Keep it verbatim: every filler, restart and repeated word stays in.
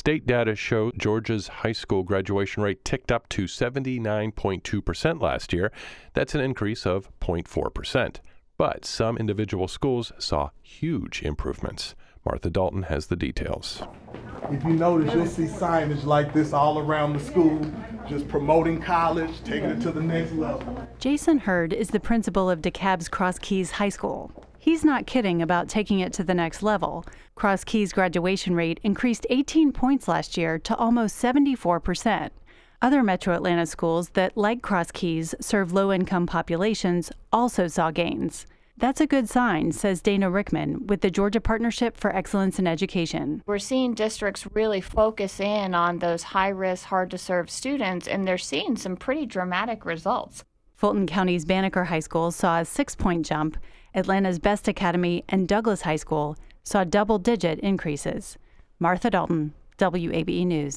State data show Georgia's high school graduation rate ticked up to seventy-nine point two percent last year. That's an increase of zero point four percent. But some individual schools saw huge improvements. Martha Dalton has the details. If you notice, you'll see signage like this all around the school, just promoting college, taking it to the next level. Jason Hurd is the principal of DeKalb's Cross Keys High School. He's not kidding about taking it to the next level. Cross Keys' graduation rate increased eighteen points last year to almost seventy-four percent. Other Metro Atlanta schools that, like Cross Keys, serve low-income populations also saw gains. That's a good sign, says Dana Rickman with the Georgia Partnership for Excellence in Education. We're seeing districts really focus in on those high-risk, hard-to-serve students, and they're seeing some pretty dramatic results. Fulton County's Banneker High School saw a six-point jump. Atlanta's Best Academy and Douglas High School saw double-digit increases. Martha Dalton, W A B E News.